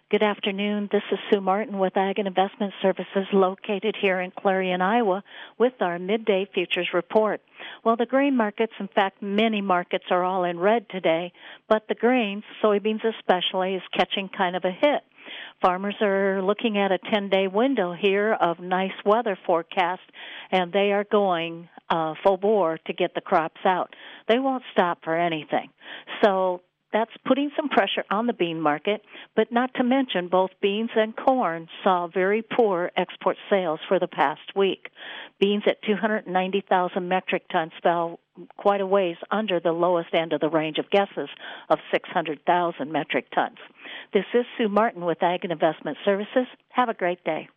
Good afternoon. This is Sue Martin with Ag and Investment Services located here in Clarion, Iowa, with our midday futures report. Well, the grain markets, in fact, many markets are all in red today, but the grains, soybeans especially, is catching kind of a hit. Farmers are looking at a 10-day window here of nice weather forecast, and they are going full bore to get the crops out. They won't stop for anything. So that's putting some pressure on the bean market, but not to mention both beans and corn saw very poor export sales for the past week. Beans at 290,000 metric tons fell quite a ways under the lowest end of the range of guesses of 600,000 metric tons. This is Sue Martin with Ag and Investment Services. Have a great day.